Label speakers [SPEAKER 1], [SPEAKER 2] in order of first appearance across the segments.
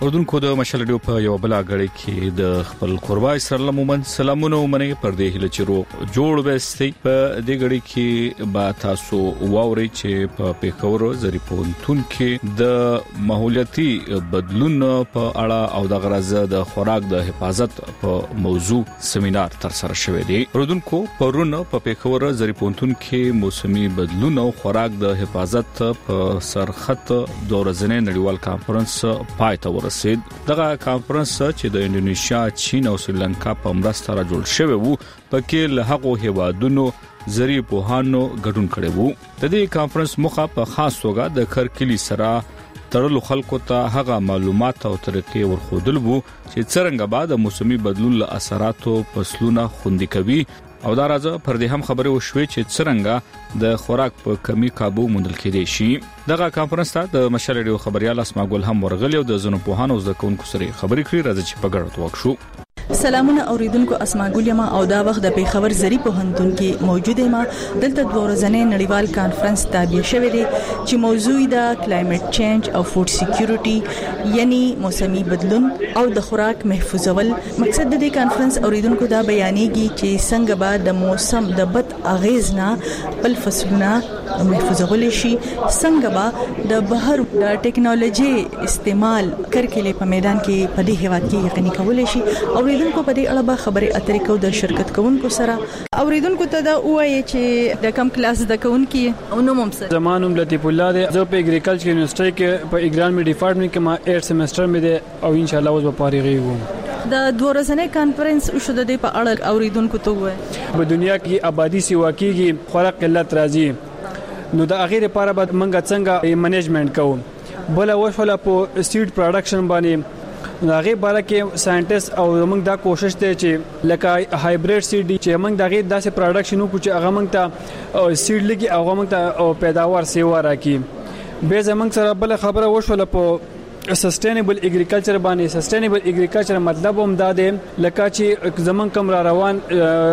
[SPEAKER 1] اوردونکو د مشال ډیو په یو بل غړي کې د خپل قربا اسرائیل مومن سلامونه ومني پر دې هله چیرو جوړ وستي په دې غړي کې با تاسو واوري چې په پیښور زری پونتون کې د ماحولیاتي بدلون په اړه او د غرض د خوراک د حفاظت په موضوع سیمینار تر سره شوی دی. اوردونکو پرونه په پیښور زری پونتون کې موسمي بدلون او خوراک د حفاظت په سرخط دورزنه نړیوال کانفرنس پای ته ورسید. دغه کانفرنس چې د انډونیشیا، چین او سریلانکا په مرسته را جوړ شوی وو پکې له هغو هیوادونو زری پوهانو ګډون کړي وو. د دې کانفرنس مخه په خاص توګه د خرکلی سره ترلو خلکو ته هغه معلومات او طریقې ورخودل وو چې څنګه بعد موسمي بدلون له اثراتو فصلونه خوندي کوي او دا راځه پر دې هم خبره وشوي چې څنګه د خوراک په کمی قابو موندل کېدی شي. دغه کانفرنس ته د مشال ډیو خبريال اسماء ګل هم ورغلی او د زنو پوهانو زکونکو سره خبرې کړې. راځي چې په ګډه وکړو.
[SPEAKER 2] سلامونه اوریدونکو، اسماء ګل یم او دا وخت د پیښور زری پوهنتون کې موجوده ما دلته د ورځنی نړیوال کانفرنس تابع شوی دی چې موضوع د کلایمټ چینج او فود سکیورټي یعنی موسمي بدلون او د خوراک محفوظول. مقصد د دې کانفرنس اوریدونکو دا بیانېږي چې څنګه به د موسم د بد اغیز نه بل فصلونه محفوظول شي، څنګه به د بهر د ټیکنالوژي استعمال کرکلې په میدان کې په دې هیواد کې یقیني کول شي. اوریدونکو په دې اړه به خبرې اترې کوو د شرکت کوونکو سره. اوریدونکو ته دا وایي چې د کم کلاس د کوونکی او نو ممسر
[SPEAKER 3] زمانوم لطیف الله دی. زه په اګریکلچر یونیورسيټي کې په اګرانمي ډپارټمنټ کې ما 8 سیمستر مې دی او ان شاء الله اوس به فارغ یم.
[SPEAKER 2] د دورځنې کانفرنس او شوه د په اړه اوریدونکو ته وایي
[SPEAKER 3] په دنیا کې آبادی سی واقعي خوراک قلت راځي نو د اخیری لپاره به منګه څنګه منیجمنت کوو. بل وشوله په سیډ پروډکشن باندې هغه باره کې ساينټیست او موږ دا کوشش ته چې لکه هایبریډ سیډ چې موږ دغه داسې پروډکشن وکړو چې هغه موږ ته سیډ لګي هغه موږ ته پیداوار سیوا راکړي. به زموږ سره بل خبره وشوله په سستینبل اګریکلچر باندې. سستینبل اګریکلچر مطلب هم دا دی لکه چې زمون کوم را روان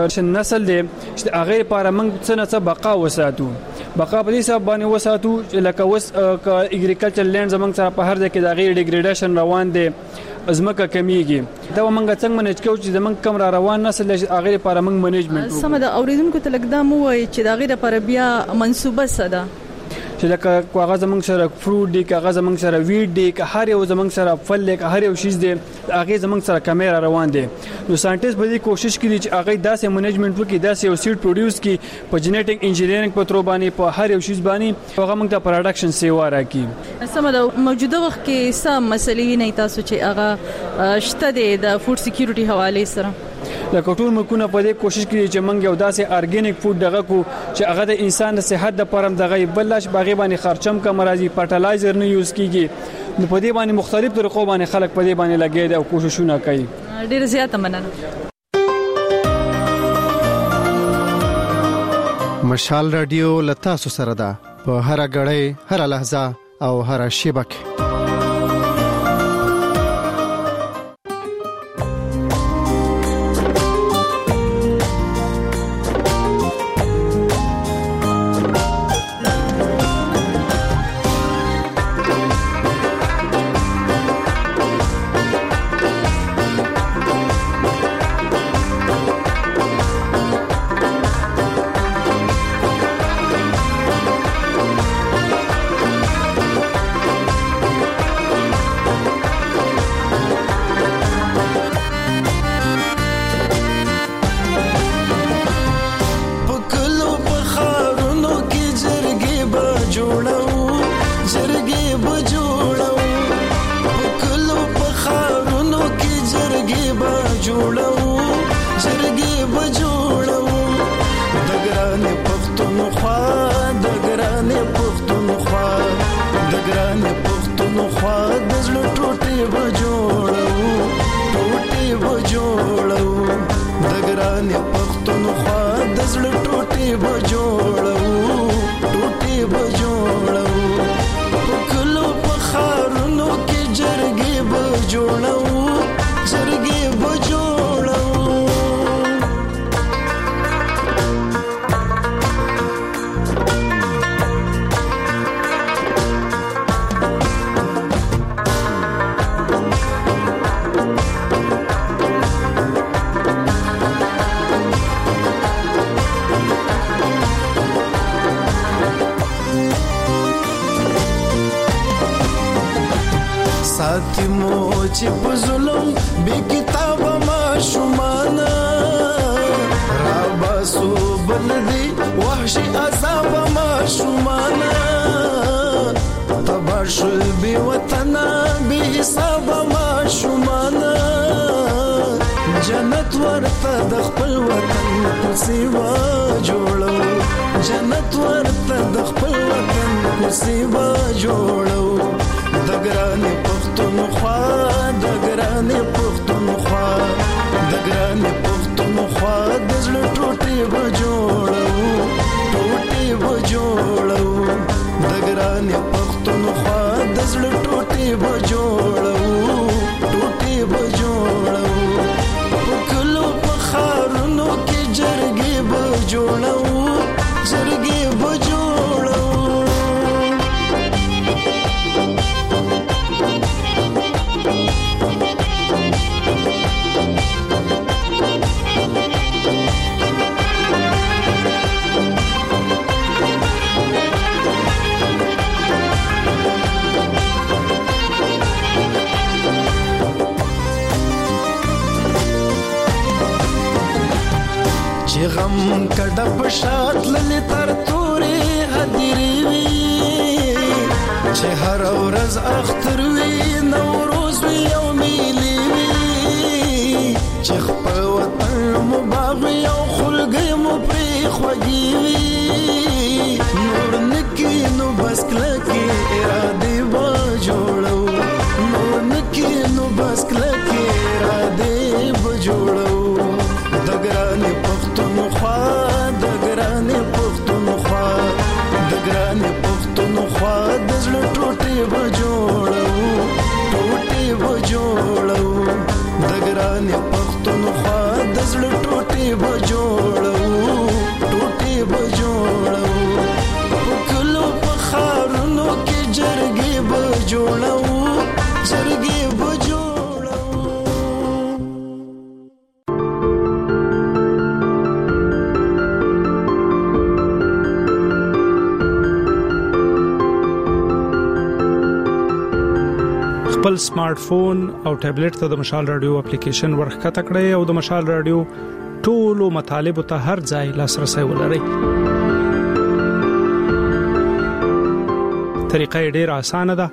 [SPEAKER 3] نسل دی چې هغه لپاره موږ څه نه څه بقا وساتو. بقا په دې سبب باندې وساتو چې لکه وس اګریکلچر لینډ زمون سره په هر ځای کې د غیر ډیګریډیشن روان دی، ازمکه کمیږي. دا موږ څنګه منیج کوو چې زمون کوم را روان نسل هغه لپاره موږ منیجمنت وکړو.
[SPEAKER 2] سم د اوریدونکو ته لګدا مو وایي چې دا غیر لپاره بیا منسوبه صدا
[SPEAKER 3] چې لکه کاغذ زمنګ سره فروټ دی، کاغذ زمنګ سره ویټ دی، که هر یو زمنګ سره فل دی، که هر یو شیز دی، هغه زمنګ سره کیمرا روان دی. نو ساينټیست به کوشش کوي چې هغه داسې منیجمنت وکړي، داسې یو سیډ پروډوس کړي په جنیټیک انجینیرینګ په تر باندې په هر یو شیز باندې هغه موږ ته پروډکشن سیوا راکړي.
[SPEAKER 2] سم د موجوده وخت کې سم مسلې نه تاسو چې هغه شته د فود سکیورټي حواله سره
[SPEAKER 3] لکه ټول ملکونه په دې کوشش کوي چې موږ یو داسې ارګینیک فود دغه کو چې هغه د انسان د صحت لپاره دغه بلش باغې باندې خرچم کم راځي، فرټیلایزر نه یوز کیږي. نو په دې باندې مختلف طریقو باندې خلک په دې باندې لګي دي او کوششونه کوي.
[SPEAKER 2] ډیر زیاته مننه.
[SPEAKER 4] مشال رادیو لتا سره ده په هر غړې، هر لحظه او هر شبکه.
[SPEAKER 5] یتیمو چې په ظلم بې کتابه ماشومانه راباسو بلدي وحشي عذابه ماشومانه تبا شل بې وطنه بې حسابه ماشومانه جنت ورته د خپل وطن کوڅې وا جوړو جنت ورته د خپل وطن کوڅې وا جوړو د ګرانې پښتونخوا د ګرانې پښتونخوا د ګرانې پښتونخوا د زړه ټوټې به جوړو ټوټې به جوړو د ګرانې پښتونخوا د زړه ټوټې به جوړو ټوټې به جوړو خارونو کې جرګې به جوړو جرګې به جوړو غم کډه پشات للی تر تورې هدیری وی چې هر ورځ اختر وی نوروز وی او میلی وی چې خپل وطن مباغ او خلګي مو پری خوږی وی نور نکی نو بس کلکی اراده و جوړو نور نکی نو بس کلکی اراده و جوړو د ګرانې پښتونخوا د ګرانې پښتونخوا د ګرانې پښتونخوا د زړه ټوټې به جوړو ټوټې به جوړو د ګرانې پښتونخوا د زړه ټوټې به جوړو ټوټې به جوړو په کلو په خارونو کې جرګې به جوړو جرګې به جوړو
[SPEAKER 6] خپل سمارټ فون او ټابلیټ ته د مشال رادیو اپلیکیشن ورخته کړئ او د مشال رادیو ټولو مطالب ته هر ځای لاسرسي ولرئ. طریقه ډېره اسانه ده.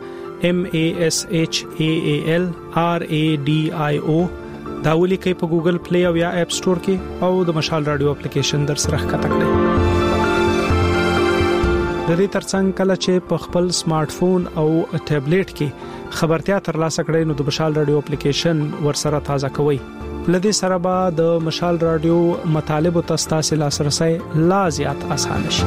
[SPEAKER 6] MASHAALRADIO دا ولیکئ په ګوګل پلی او یا اپ سٹور کې او د مشال رادیو اپلیکیشن در سره ښکته کړئ. د دې ترڅنګ کله چې په خپل سمارټ فون او ټابلیټ کې خبرتیا ترلاسه کړئ نو د مشال رادیو اپلیکیشن ورسره تازه کوئ. لدې سره به د مشال رادیو مطالب او تاسو لاسرسي لا زیات اسانه شي.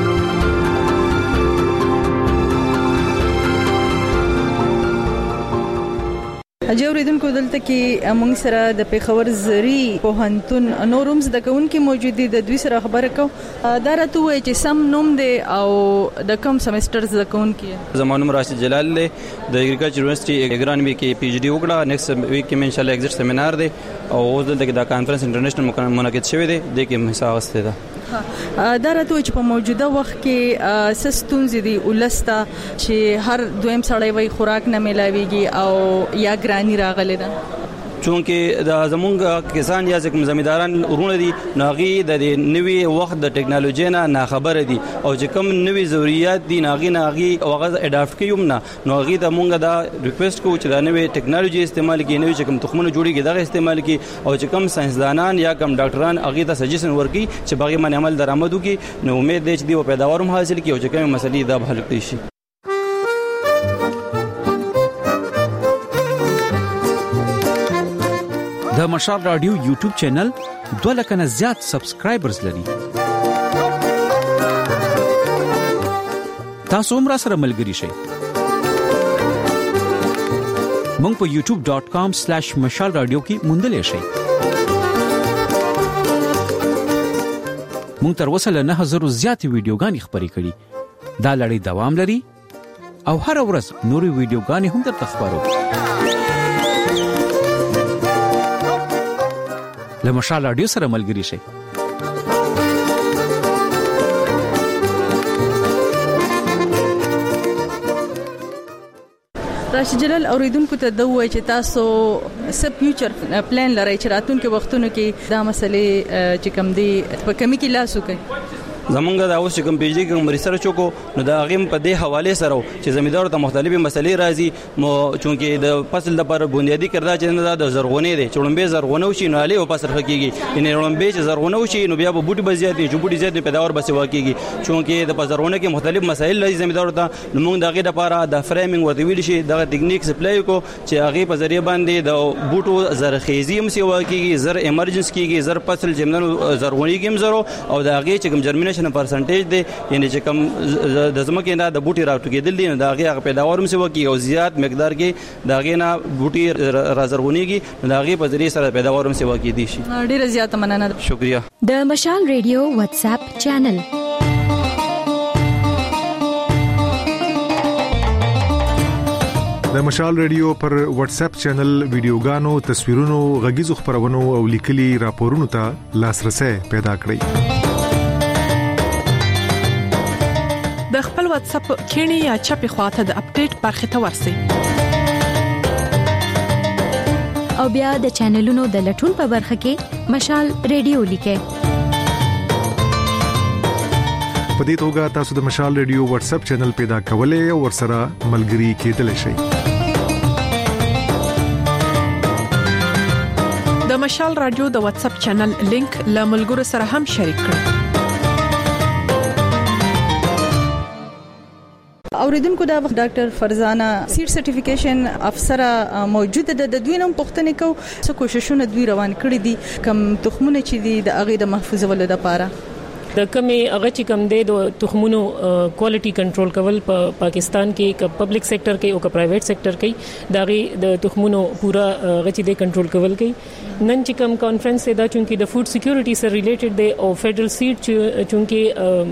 [SPEAKER 2] اجوریدونکو دلته کې موږ سره د پیښور زری پوهنتون نورمز د کونکو موجود دي. د دوی سره خبره کو دا راته وایي چې سم نوم دی او د کوم سمستر د کونکو.
[SPEAKER 7] زمانوم راشد جلال له د اګریکلچر یونیورسيټي اګرانوي کې پی ایچ ډي وکړه. نیکسټ ویک کې ان شاء الله ایگزیټ سیمینار دی او دلته کې دا کانفرنس انټرنیشنل منعقد شوی دی د کې حصہ واغسته ده.
[SPEAKER 2] دا راته چې په موجوده وخت کې سستونز دي ولسته چې هر دویم سړی وای خوراک نه ملاويږي او یا ګرانی راغله ده.
[SPEAKER 7] چونکه د زمونږ کسان یا کوم زمیداران ورونه دي ناغي د نوي وخت د ټکنالوژي نه خبره دي او چې کوم نوي ضرورت دي ناغي اوغه اډاپټ کیوم نه ناغي د مونږ دا ریکوست کو چې د نوي ټکنالوژي استعمال کې نوي چې کوم تخمونه جوړیږي دغه استعمال کې او چې کوم ساينسدانان یا کوم ډاکټران اغه ته سجیشن ورکي چې باغی باندې عمل درآمد وکي نو امید دی چې دی په پیداوار هم حاصل کی او چې کوم مسلې دا حل کړي شي.
[SPEAKER 8] د مشال رادیو یوټیوب چینل 2 لک نه زیات سبسکرایبرز لري. تاسو هم را سره ملګري شئ. مونږ په youtube.com/mashalradio کې موندلې شئ. مونږ تر اوسه له 9000 زیات ویډیوګانې خبرې کړې. دا لړۍ دوام لري او هر ورځ نورې ویډیوګانې هم درته خبرو. له مشال رادیو سره ملګري شئ.
[SPEAKER 2] راشد جلال اوریدونکو ته د وای چې تاسو سب فیوچر پلان لرئ چې راتلونکي وختونو کې دا مسلې چې کم دي په کمی کې لاس وکړي؟
[SPEAKER 7] زمونږ د اوس کوم پیجی کوم ریسرچ وکړو نو دا غیم په دې حواله سره چې زمیندار ته مختلفه مسلې راځي مو چونکې د فصل لپاره بنیادی کردار چې نه د زرغونې دي چړمبه زرغونه وشي نو علي او پسر حقيقي ان چړمبه چې زرغونه وشي نو بیا به بوټي بزیات دي چې بوټي زیات پیداوار بس واقعي چونکې د پزرونه کې مختلف مسایل لري زمیندار ته نو موږ دغه لپاره د فریمینګ ورته ویل شي دغه ټیکنیک سپلای کو چې هغه په ذریعہ باندې د بوټو زرخیزي هم سی واقعي زر ایمرجنس کیږي زر فصل جمنن زرغونی کې زرو او د هغه چې کوم جرمینیشن پرسنټیج دی یعنی چې کوم د زمکه نه د بوټي راټوکېدل دي نو د هغه پیداوار هم سی واقعي او زیات مقدار کې د هغه نه بوټي رازرغونیږي نو د هغه په ذریعہ سره پیداوار هم سی واقعي دي شي.
[SPEAKER 2] ډیره زیاته مننه.
[SPEAKER 7] شکریا.
[SPEAKER 9] د مشال ریډیو واتس اپ چینل
[SPEAKER 10] د مشال ریډیو پر واتس اپ چینل ویډیوګانو، تصویرونو، غږیزو خبرونو او لیکلي راپورونو ته لاسرسي پیدا کړئ.
[SPEAKER 11] د خپل واتس اپ کینی یا چپی خواته د اپډیټ برخه ته ورسئ.
[SPEAKER 9] او بیا د چینلونو د لټون په برخه کې مشال ریډیو لیکئ.
[SPEAKER 10] په دې توګه تاسو د مشال ریډیو واتس اپ چینل پیدا کولای او ورسره ملګري کېدلی شئ.
[SPEAKER 11] د مشال رادیو د واتس اپ چینل لینک له ملګرو سره هم شریک کړئ.
[SPEAKER 2] اوریدونکو دا وخت ډاکټر فرزانه سیډ سرټیفیکیشن افسر موجود ده د دوی نوم پوښتنه کو څه کوششونه دوی روان کړی دي کم تخمونه چې دي د اغه د محفوظولو لپاره
[SPEAKER 12] د کمی هغه چې کم دی د تخمونو کوالټي کنټرول کول په پاکستان کې ک پبلک سېکټر کې او ک پرایویټ سېکټر کې داغي د تخمونو پورا هغه چې دی کنټرول کول کوي. نن چې کم کانفرنس دا چونکی د فود سکیورټي سره ریلیټډ دی او فدرل سیډ چونکی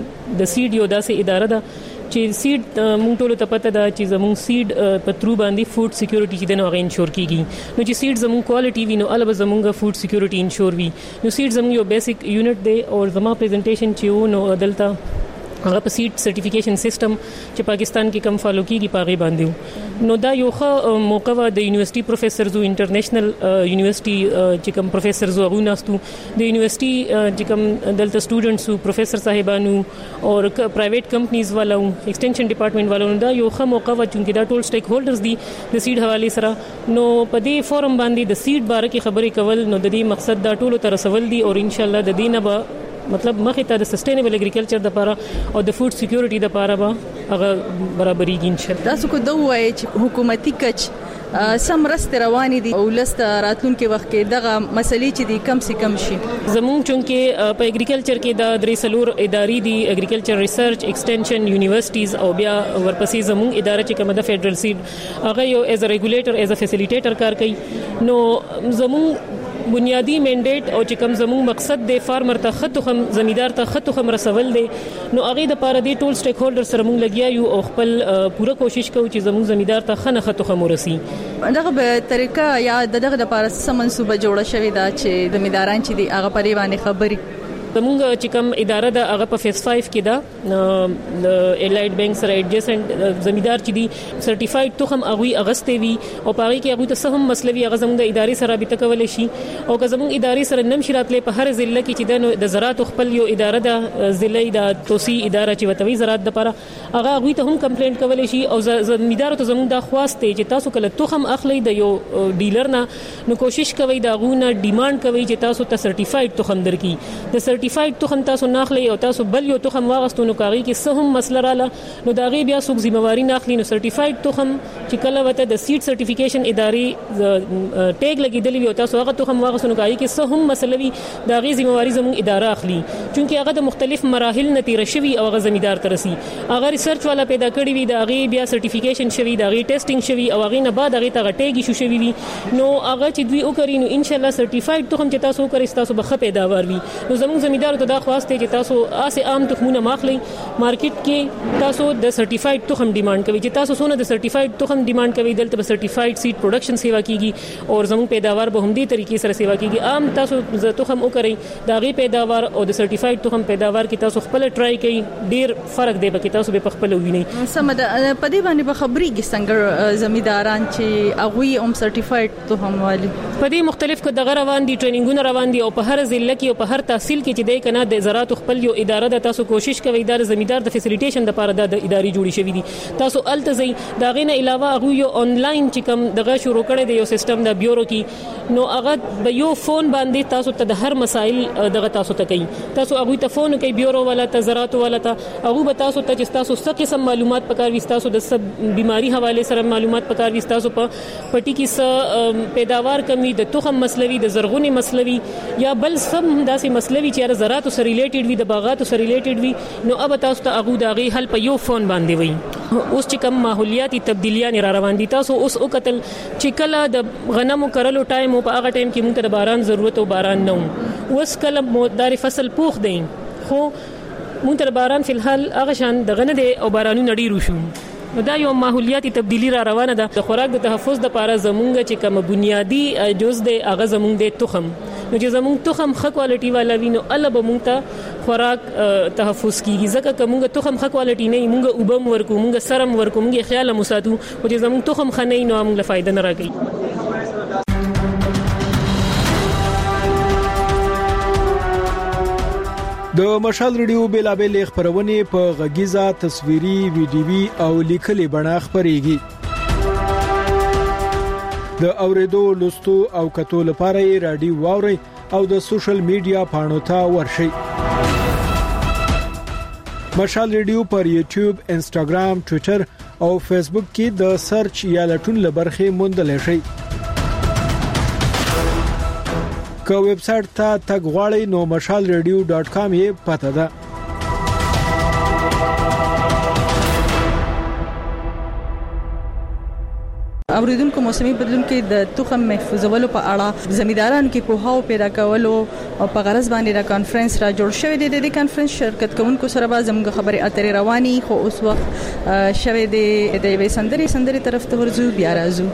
[SPEAKER 12] د سیډ یو داسې اداره ده چې سیډ مونږ ټول ته پته ده چې زموږ سیډ په ترو باندې فود سکیورټي چې دنه هغه انشور کیږي. نو چې سیډ زموږ کوالټي وي نو البته زموږ فود سکیورټي انشور وي. نو سیډ زموږ یو بیسیک یونټ دی او زموږ پریزنټیشن چې و نو دلته هغه په سیډ سرټیفیکیشن سیستم چې پاکستان کې کم فالو کیږي پاغي باندې نو دا یو ښه موقع و د یونیورسيټي پروفیسرز او انټرنیشنل یونیورسيټي چې کم پروفیسرز او غوناستو د یونیورسيټي چې کم دلته سټوډنټس او پروفیسر صاحبانو او پرایویټ کمپنیز والو ایکسټنشن ډپارټمنټ والو دا یو ښه موقع و چې دا ټول سټیک هولډرز دي د سیډ حواله سره نو په دې فورم باندې د سیډ باره کې خبرې کول نو د دې مقصد دا ټول تر رسول دي او ان شاء الله د دینه به مطلب مخې ته د سستینبل اګریکلچر د لپاره او د فود سکیورټي د لپاره به هغه برابرېږي ان شاء الله.
[SPEAKER 2] تاسو کو دوه وایي چې حکومتي کچ سم رست رواني دي او لست راتلونکي وخت کې دغه مسلې چې دي کم سي کم شي.
[SPEAKER 12] زموږ چونکې په اګریکلچر کې د درې سلور ادارې دي اګریکلچر ریسرچ ایکسټنشن یونیورسيټیز او بیا ورپسې زموږ اداره چې کومه د فدرل سیډ هغه یو ایز ا ریګولیټر ایز ا فیسیلیټیټر کار کوي. نو زموږ بنیادی منډیټ او چې کوم زموږ مقصد دی فارمر ته خطوخم زمیندار ته خطوخم رسول دی نو هغه د پاره دی ټول سټیک هولډر سره موږ لګیا یو او خپل پوره کوشش کوو چې زموږ زمیندار ته خنه خطوخم ورسي.
[SPEAKER 2] دغه به طریقه یا دغه د پاره سم منسوبه جوړه شوې ده چې زمینداران چې دی هغه پرې باندې خبري
[SPEAKER 12] زموږ چې کوم اداره ده هغه په فیس 5 کې ده د الایډ بانک سره ایڈجسنٹ زمیندار چې دي سرټیفاید تخم اغوي اغسته وي او پاره کې هغه ته سهم مسلوي هغه زموږ د ادارې سره به تکول شي او که زموږ ادارې سره نم شراتلې په هر ضلع کې چې د زراعت خپل یو اداره ده ضلعي د توسي اداره چې وتوي زراعت د لپاره هغه هغه ته هم کمپلینټ کول شي او زمیندار ته زموږ د خواسته چې تاسو کله تخم اخلي د یو ډیلر نه نو کوشش کوي دا غونه ډیماند کوي چې تاسو ته سرټیفاید تخم درکې. د سرټیفاید تخم تاسو ناخلي او تاسو بل یو تخم واغستو نو کاغي کې سهم مسله رااله نو داغي بیا څوک ذمہواری ناخلي نو سرټیفاید تخم چې کله وته د سیډ سرټیفیکیشن ادارې ټیګ لګیدلی وي تاسو هغه تخم واغستو نو کاغي کې سهم مسلوي داغي ذمہواری زموږ اداره اخلي چونکه هغه د مختلف مراحل نتیره شوی او هغه زمیندار ترسي هغه ریسرچ والا پیدا کړی وي داغي بیا سرټیفیکیشن شوی داغي ټیسټینګ شوی او هغه نه بعد هغه ته ټیګ شو شوی وي نو هغه چې دوی وکړي نو ان شاء الله سرټیفاید تخم چې تاسو وکړئ تاسو به ښه پیداوار وي. نو زموږ زمیندار ته دا خواسته چې تاسو اسه عام تخمونه ماخلي مارکیټ کې تاسو د سرټیفاید تخم ډیماند کوي چې تاسو سونه د سرټیفاید تخم ډیماند کوي دلته به سرټیفاید سیډ پروډکشن سیوا کیږي او زموږ پیداوار به هم دې طریقې سره سیوا کیږي. عام تاسو تخم وکړئ داغي پیداوار او د سرټیفاید سرټیفاید تخم پیداوار کې تاسو خپل ټرای کړئ ډیر فرق دی به کې تاسو به خپل وینئ.
[SPEAKER 2] سمده په دې باندې به خبرېږي څنګه زمیداران چې هغه هم سرټیفاید تخم والی
[SPEAKER 12] په دې مختلف کو دغه روان دي ټریننګونه روان دي او په هر ضلع کې او په هر تحصیل کې چې دی کنه د زراعت خپل یو اداره د تاسو کوشش کوي د زمیدار د فیسیلیټیشن لپاره د ادارې جوړې شوې دي. تاسو التزي دا غینه علاوه هغه یو آنلاین چې کوم دغه شروع کړی دی یو سیستم د بیورو کې نو هغه به یو فون باندې تاسو ته د هر مسایل دغه تاسو ته کوي. تاسو هغه ته فون کوي بیورو والا ته زراعت والا ته هغه به تاسو ته چې تاسو څه قسم معلومات پکار وي تاسو د سب بیماری حواله سره معلومات پکار وي تاسو په پټی کې څه پیداوار کمی د تخم مسلوي د زرغونی مسلوي یا بل سم داسې مسلوي چې زراعت سره ریلیټډ وي د باغات سره ریلیټډ وي نو اب تاسو ته هغه دغه حل په یو فون باندې وي. اوس چې کوم ماحولیاتي تبدیلیاں را روان دي تاسو اوس او قتل چې کله د غنمو کرلو ټایم او په هغه ټایم کې موږ ته باران ضرورت او باران نه و اوس کله مودار فصل پوخ دی خو موږ ته باران فل حال هغه شان دغه نه دی او بارانونه ډیر شو. دا یو ماحولیاتي تبدیلی را روانه ده. د خوراک د تحفظ د لپاره زمونږ چې کوم بنیادی جز دی هغه زمونږ د تخم نو چې زمونږ تخم ښه کوالټي والا وي نو الله به مونږ ته خوراک تحفظ کیږي ځکه که مونږ تخم ښه کوالټي نه مونږ وبم ورکو مونږ سرم ورکو مونږ خیال مو ساتو او چې زمونږ تخم ښه نه نو مونږ له فائدہ نه راګي.
[SPEAKER 6] د مشال ریډیو بیلابل خبرونه په غږیزه تصویري ویډیوي او لیکلي بڼه خبريږي. د اوریدو لوستو او کتو لپاره رادیو واوري او د سوشل میډیا پاڼو ته ورشي. مشال ریډیو پر یوټیوب، انستګرام، ټوئیټر او فیسبوک کې د سرچ یا لټون لبرخه موندل شي. که ویب سټ ته تګ غواړئ نو mashalradio.com یې پته ده.
[SPEAKER 2] اوریدونکو موسمي بدلون کې د تخم محفوظولو په اړه زمیدارانو کې پوهاو پیدا کولو او په غرض باندې د کانفرنس را جوړ شوی دی. د کانفرنس شرکت کوونکو سره به زموږ خبرې اترې رواني خو اوس وخت شوی دی د وې سندري طرف ته ورځو بیا راځو.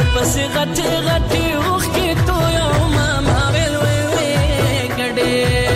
[SPEAKER 5] غټي غټي اوخ کې تو یو ما ویل وې کډې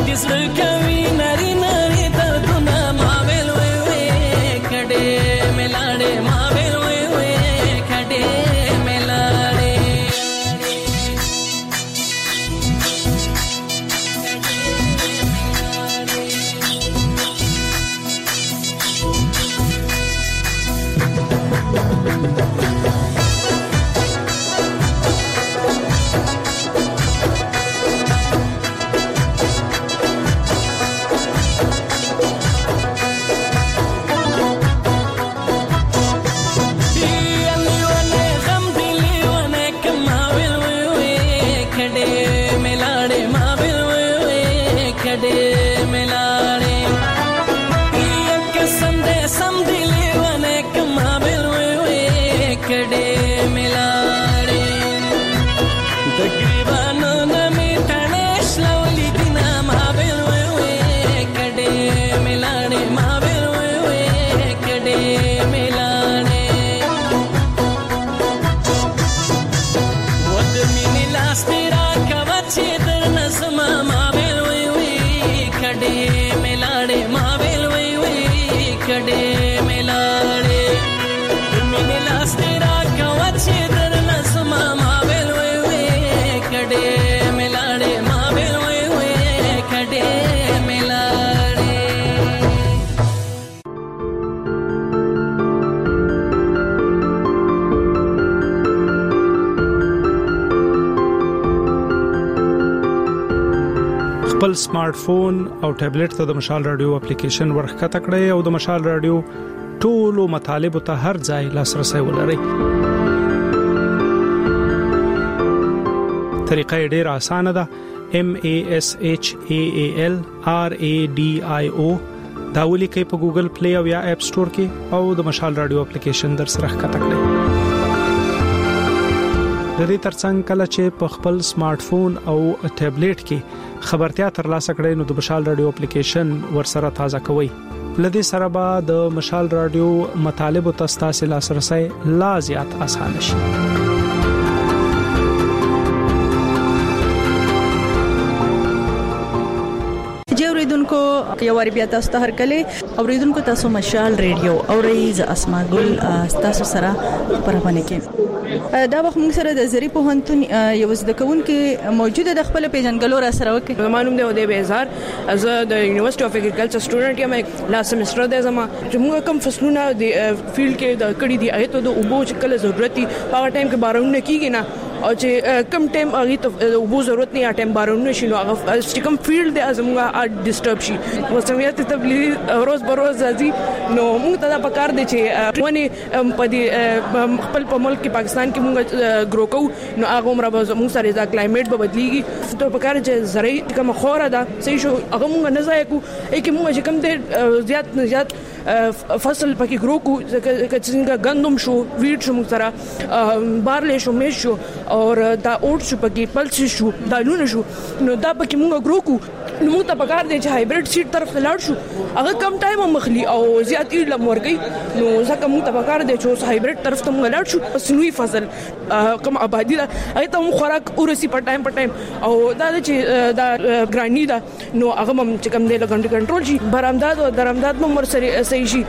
[SPEAKER 5] دسر کوي نری نری دردونه ما ویل وی وی کډې ملاړې ما ویل وی وی کډې ملاړې
[SPEAKER 6] خپل سمارټ فون او ټابلیټ ته د مشال رادیو اپلیکیشن ورخکته کړئ او د مشال رادیو ټولو مطالب ته هر ځای لاسرسي ولرئ. طریقه ډیره اسانه ده. MASHAALRADIO دا ولیکئ په ګوګل پلی او یا اپ سٹور کې او د مشال رادیو اپلیکیشن در سره ښکته کړئ. د دې ترڅنګ کله چې په خپل سمارټ فون او ټابلیټ کې خبرتیا ترلاسه کړئ نو د مشال رادیو اپلیکیشن ورسره تازه کوئ. لدې سره به د مشال رادیو مطالب او تاسو لاسرسي لا زیات آسان شي.
[SPEAKER 2] اوریدونکو یو ور بیا تاسو ته هر کله اوریدونکو تاسو مشال ریډیو اورئ ز اسماء ګل تاسو سره پرونه کې دا وخت موږ سره د زری په هنتون یو زده کون کې موجوده د خپل پیژنګلو را سره وکړي.
[SPEAKER 13] معلوم دی د بیزار از د یونیورسيټي اف اګریکلچر سټوډنټ یم. لاس سمستر د زما چې موږ کوم فصلونه د فیلډ کې د کړي دي ایته د اوبو چې کله ضرورت دي په ټایم کې بارونه کیږي نه او چې کم ټایم هغه ته اوبو ضرورت نه ټایم بارونه شي نو هغه چې کوم فیلډ د ازمغه ډیسټرب شي موسمیات تبلیغ روز بروز ځي نو موږ ته دا پکار دي چې ونی په دې خپل په ملک کې پاکستان کې موږ ګرو کوو نو هغه عمر به موږ سره دا کلایمټ به بدليږي ته پکار چې زرعي کوم خوره ده صحیح شو هغه موږ نه ځای کو کې موږ چې کوم دې زیات فصل پکې ګرو کو څنګه غندم شو ویټ شو موږ سره بارلې شو مېش شو او دا اوټ شو پکې پلس شو دا لونه شو نو دا پکې موږ ګرو کو نو موږ ته پکار دي چې هایبرید سیډ طرف ته لاړ شو هغه کم ټایم مخلي او زیات ایلم ورګي نو ځکه موږ ته پکار دي چې هایبرید طرف ته موږ لاړ شو سنوي فصل کم آبادی دا هغه ته خوراک ورسي په ټایم او دا چې دا ګرانی دا نو هغه هم چې کم دی لګنټ کنټرول شي برآمدات او درآمدات مو سره صحیح شي.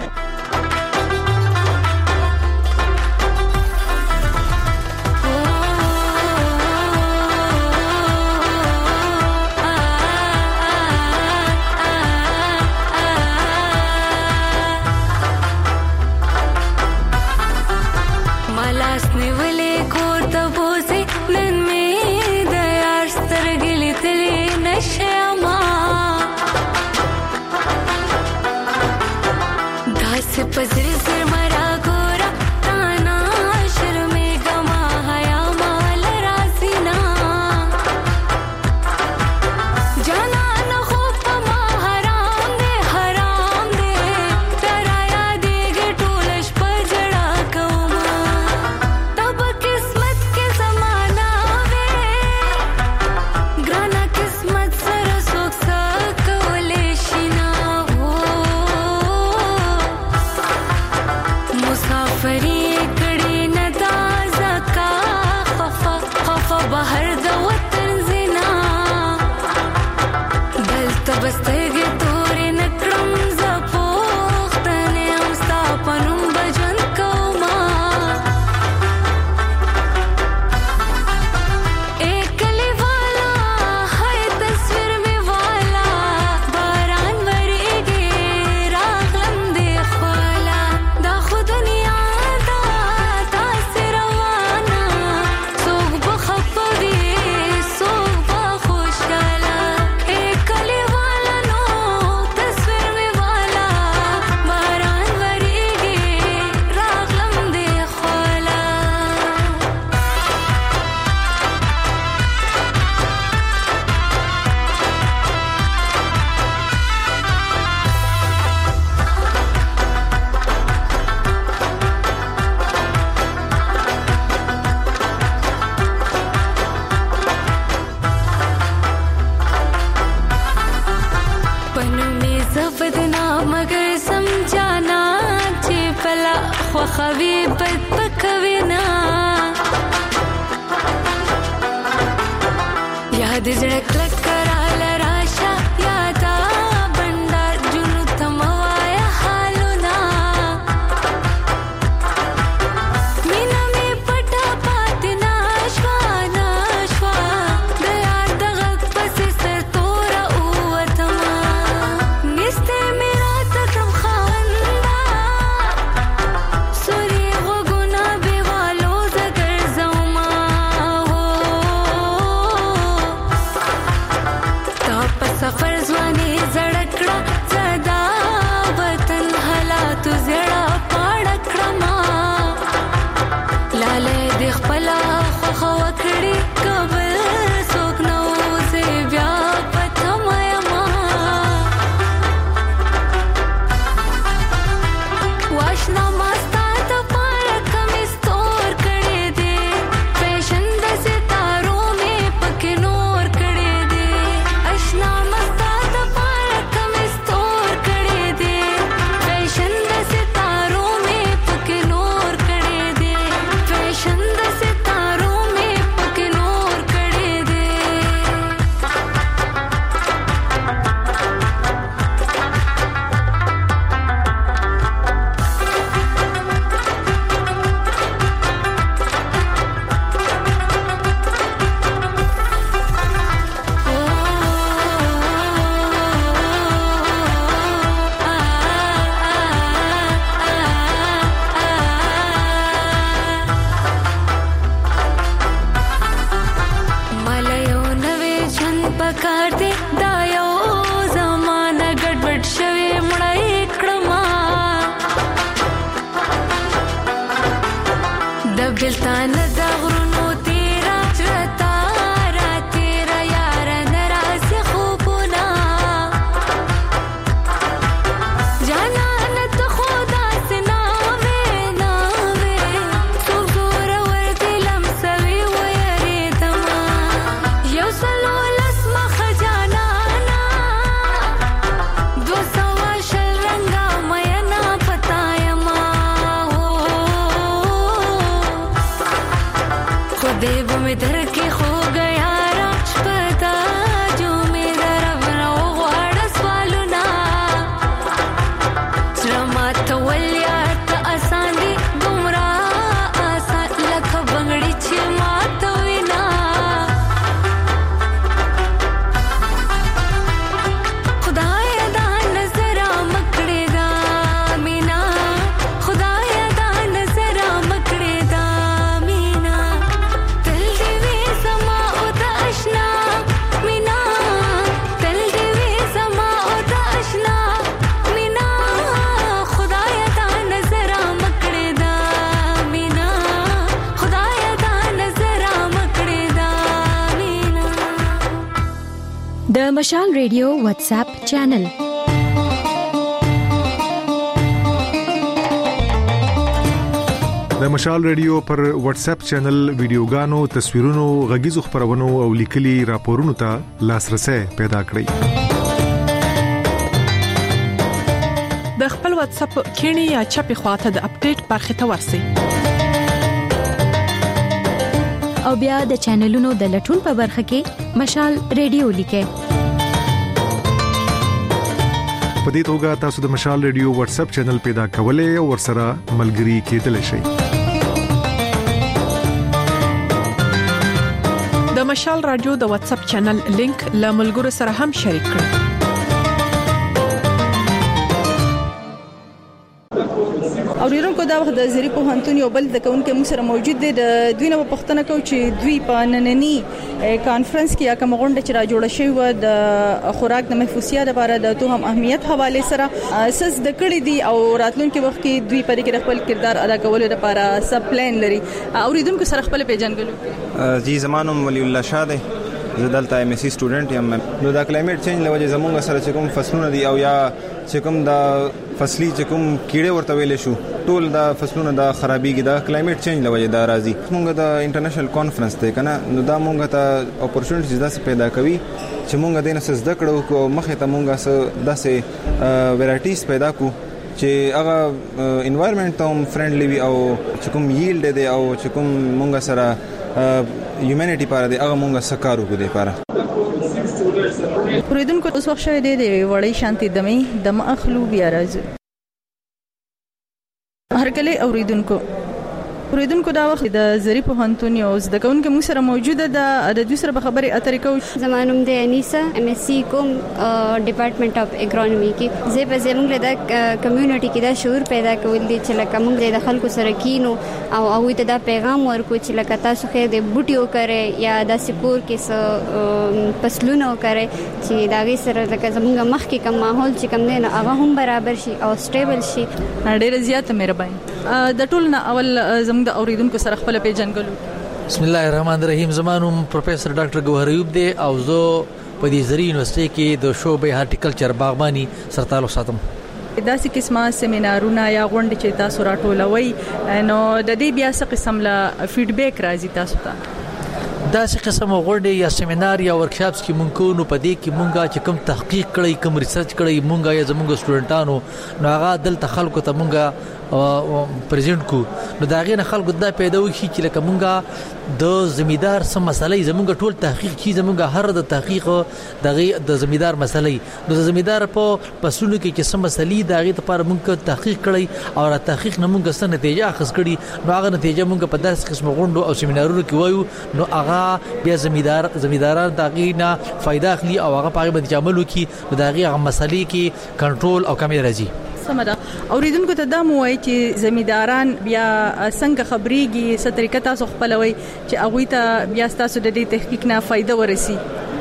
[SPEAKER 14] خوخوي بد پکوي نا یاد زړه کلک کرال راشه یادا بندر جنو تموایا حالونا مینا می پټا پاتنا شوانا شوا د یاد غږ پسې سر تور اوتما نسته میرا تم خواندا سوري غوګنا بیوالو زګر زما سفر ځواني زړکړه زدا وطن حالات زړه پاړکړه ما لاله د خپل خو وکړي قبل سوک نو زه بیا پته ما واشنا مستا ته پار کمې ستور کړې دي فیشن د ستارو مې پکې نور کړې دي اشنا دلتان دا غرونو تیرا چرتا را تیرا یار نراز خوبونا جانا نت خدا سناوے ناوے سوزور ورد لمسوی ویریدما یو سلو لسما خجانا نا دو سوا شل رنگا مینا پتایما देव में धर के खो गया राजपता जो मेरा रवना वाड़स वालुना श्रमा तवल्या त आसानी गुमरा आसा लख बंगड़ी छे मातविना खुदाया दा नजरा मकड़े दा मीना खुदाया दा नजरा मकड़े दा मीना
[SPEAKER 9] د مشال ریډیو واتس اپ چینل
[SPEAKER 10] د مشال ریډیو پر واتس اپ چینل ویډیوګانو تصویرونو غږیزو خبرونو او لیکلي راپورونو ته لاسرسي پیدا کړئ
[SPEAKER 11] د خپل واتس اپ کینی یا چپی خواته د اپډیټ برخه ته ورسئ
[SPEAKER 9] او بیا د چینلونو د لټون په برخه کې مشال ریډیو لیکه
[SPEAKER 10] په دې توګه تاسو د مشال ریډیو واتس اپ چینل پیدا کولای او ورسره ملګري کېدلی شئ
[SPEAKER 11] د مشال رادیو د واتس اپ چینل لینک له ملګرو سره هم شریک کړئ
[SPEAKER 2] او ډیرونکو دا وخت د زری په هنتون یو بل د کونکو موږ سره موجود دي د دوی نو پښتنه کو چې دوی په نننی کانفرنس کې کوم غونډه چې را جوړه شوې و د خوراک د محفوظیت لپاره د توهم اهمیت حواله سره اساس د کړې دي او راتلونکي وخت کې دوی په دې کې خپل کردار ادا کولو لپاره سب پلان لري او ډیرونکو سره خپل پیژنګلو
[SPEAKER 15] جی زمانم ولی الله شاده زدلته ام اس سی سټوډنټ یم نو دا کلایمټ چینج لوجه زمونږ سره چې کوم فصلونه دي او یا چې کوم دا فصلي چې کوم کیړه ورته ویل شو ټول دا فصلونه دا خرابېږي دا کلایمټ چینج لوجه دا راځي موږ دا انټرنیشنل کانفرنس ته کنه نو دا موږ ته اپورتونټیز داسې پیدا کوي چې موږ د نس زده کړو کو مخه ته موږ داسې ورایټیز پیدا کو چې هغه انوایرنمنت ته هم فرندلی وي او چې کوم ییلډ دی او چې کوم مونږ سره هیومانیټي لپاره دی هغه مونږ سکارو کو دی لپاره
[SPEAKER 2] پریدونکو اوس وخت شوی دی د وړې شانتي دمې دم اخلو بیا راځو هرکله اوریدونکو دا وخت د زری په هنتون یو د کون کې موږ سره موجوده ده د دوی سره به خبرې اترې کوو.
[SPEAKER 16] زمانوم د انیسا MSc کوم ډپارټمنټ اف اکونومي کې زه په زموږ له کمیونټي کې دا شعور پیدا کول دي چې لکه موږ د خلکو سره کینو او هغه ته دا پیغام ورکو چې لکه تاسو خې د بوټیو کرے یا د سکور کې پسلونو کرے چې دا غي سره لکه زموږ مخ کې کوم ماحول چې کوم نه هغه هم برابر شي او سټیبل شي.
[SPEAKER 2] ډېر زیات مهرباني د ټول نه اول زموږ د اوریدونکو سره خپل پیژنګلو.
[SPEAKER 17] بسم الله الرحمن الرحیم. زمانوم پروفیسور ډاکټر ګوهر ایوب دی او زه په دې زری یونیورسيټي کې د شعبې هارټیکلچر باغباني سره تعلق ساتم.
[SPEAKER 2] داسې قسمه سیمینارونه یا غونډې چې تاسو راټولوي نو د دې بیا څه قسم لا فیډبیک راځي تاسو ته؟
[SPEAKER 17] داسې قسم غونډې یا سیمینار یا ورکشاپس کې مونږ کو نو په دې کې مونږه چې کوم تحقیق کړی کوم ریسرچ کړی مونږه یا زموږ سټوډنټانو نو هغه دلته خلکو ته مونږه پریزنټ کو نو دا غي نه خلکو دا پیدا وشي چې لکه مونږه د زمیدار سم مسلې زمونږ ټول تحقیق کی زمونږ هر د تحقیق د زمیدار مسلې نو د زمیدار په پسونو کې چې سم مسلې دا غي لپاره مونږ تحقیق کړی او را تحقیق نه مونږ څه نتیجه اخیست کړي نو هغه نتیجه مونږ په داسې قسم غونډو او سیمینارونو کې وایو نو هغه بیا زمیداران دا غي نه فائدہ اخلي او هغه په باندې عمل وکړي نو دا غي هغه مسلې کې کنټرول او کمی راځي.
[SPEAKER 2] سمدا اوریدونکو ته دا مو وایي چې زمیداران بیا څنګه خبريږي څه طریقه تاسو خپلوي چې هغه ته بیا تاسو د دې تحقیق نه فائدہ ورسي؟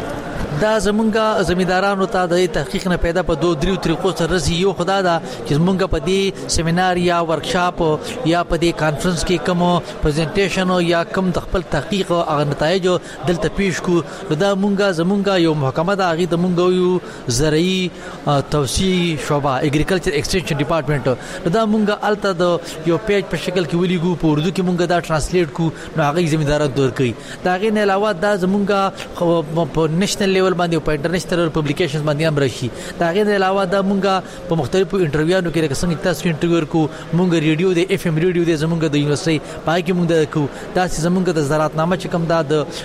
[SPEAKER 17] دا زمونږه زمیدارانو ته د تحقیق نه پیدا په 2-3 طریقو سره رسي. یو خدا دا چې زمونږه په دې سیمینار یا ورکشاپ یا په دې کانفرنس کې کوم پریزنټیشن یا کوم د خپل تحقیق او نتایج دلته پیښ کو دا زمونږه یو محکمه دا غي د مونږ یو زرعي توسيع شعبه اګریکلچر ایکسټنشن ډپارټمنټ دا مونږه الته د یو پیج په شکل کې ولېګو په اردو کې مونږه دا ترانسلیټ کو نو هغه زمیداران دور کوي. دا غي نه علاوه دا زمونږه په نېشنل لیول باندې په انټرنیشنل پبلیکیشنز باندې هم راشي. دا غي نه علاوه دا مونږه په مختلفو انټرویوانو کې لکه څنګه تاسو انټرویو کو مونږ ریډیو د اف ام ریډیو د زمونږه د یونیورسيټي پای کې مونږ کو دا چې زمونږه د زراعتنامه چې کوم دا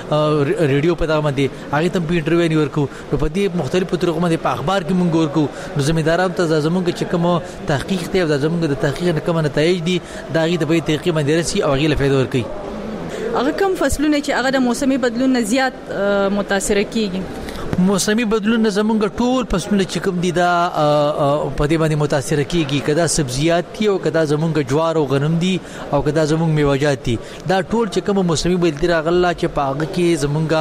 [SPEAKER 17] د ریډیو په دغه باندې هغه ته په انټرویو نیور کو نو په دې مختلفو طریقو باندې په اخبار کې مونږ ورکو نو زمیدارانو ته زمونږه چې کوم تحقیق ته د زمونږه د تحقیق نه کوم نتایج دي دا غي د به تحقیق باندې رسي او غي له فائدہ ورکي.
[SPEAKER 2] هغه کوم فصلونه چې هغه د موسمي بدلون نه زیات متاثر کیږي؟
[SPEAKER 17] موسمي بدلون زمونږ ټول فصلونه چې کوم دي دا په دې باندې متاثر کیږي کدا سبزیات دي او کدا زمونږ جوار او غنم دي او کدا زمونږ میوه‌جات دي دا ټول چې کوم موسمي بدلون راغله چې په هغه کې